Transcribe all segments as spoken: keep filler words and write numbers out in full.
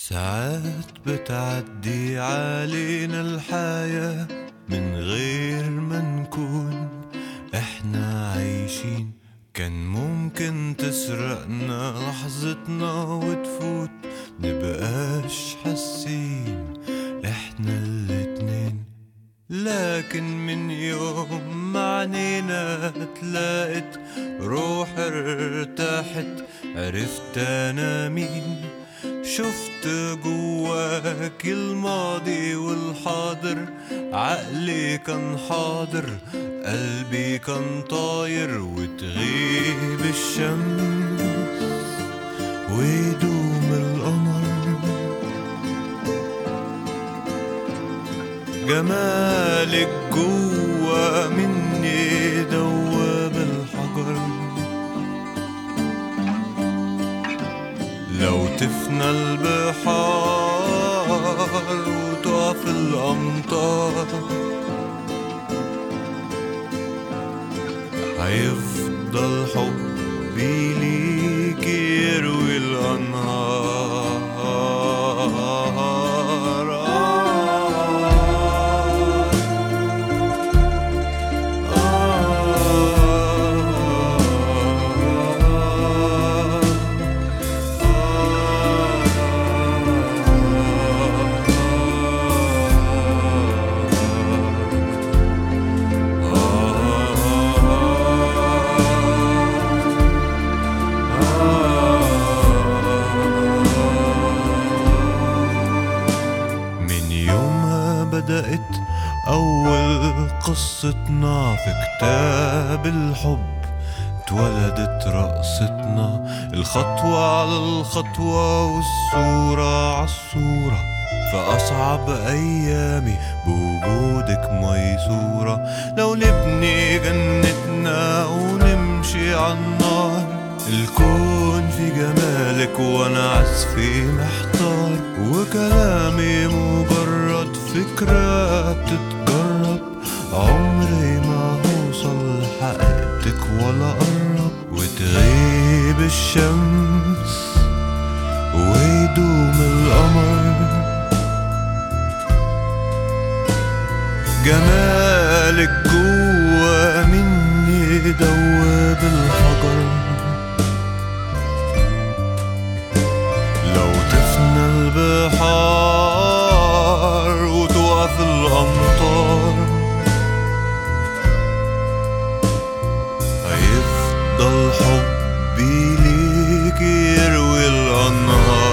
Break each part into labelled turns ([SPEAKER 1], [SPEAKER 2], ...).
[SPEAKER 1] ساعات بتعدي علينا الحياة من غير ما نكون احنا عايشين. كان ممكن تسرقنا لحظتنا وتفوت، نبقاش حاسين احنا الاتنين. لكن من يوم ما عنينا تلاقت روح ارتاحت، عرفت انا مين. شفت جواك الماضي والحاضر، عقلي كان حاضر قلبي كان طاير. وتغيب الشمس ويدوم القمر، جمالك جوا مني دوب الحجر. لو تفنى البحار وتقف الأمطار، هيفضل حبي ليك يروي الأنهار. بدأت أول قصتنا في كتاب الحب، اتولدت رقصتنا الخطوة على الخطوة والصورة عالصورة. فأصعب أيامي بوجودك ميسورة. لو نبني جنتنا ونمشي عالنار، الكون في جمالك وانا عزفي محتار. وكلامي مجرد فكرة بتتجرب، عمري ما هوصل لحقيقتك ولا قرب. وتغيب الشمس ويدوم القمر، جمالك جوا مني دوب الحجر. لو تفنى البحار وتقف الأمطار، هيفضل حبي ليك يروي الأنهار.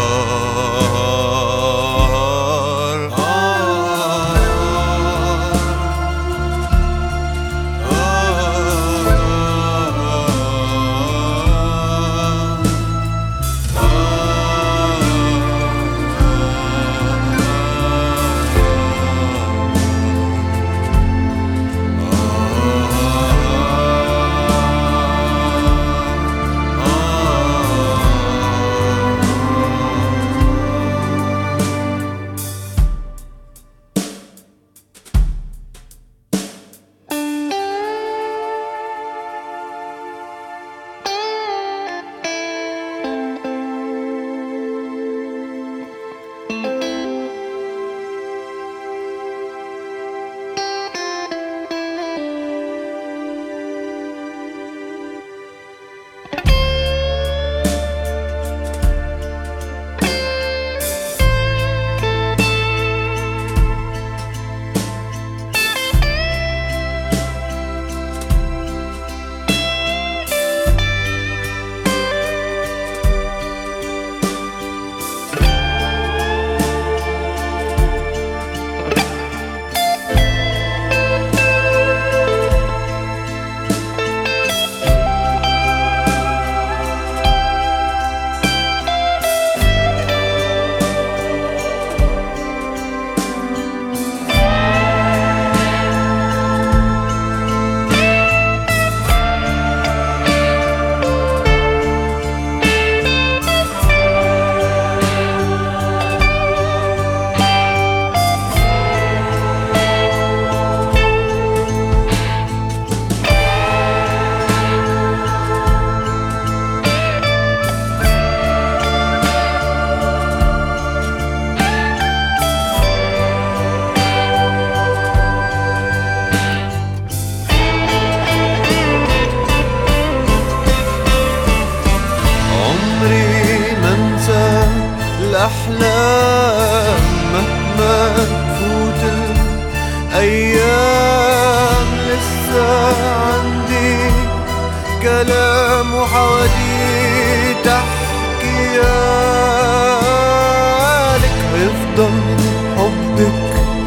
[SPEAKER 1] الأحلام مهما تفوت الأيام لسه عندي كلام وحواديت أحكيالك. هيفضل حبك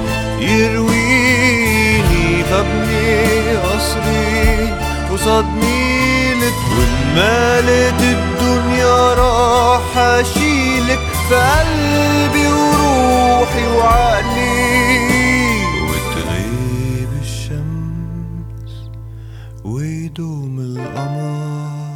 [SPEAKER 1] يرويني فابني قصري قصاد ميلك، والمالت الدنيا راح أشيلك في قلبي وروحي وعقلي. وتغيب الشمس ويدوم القمر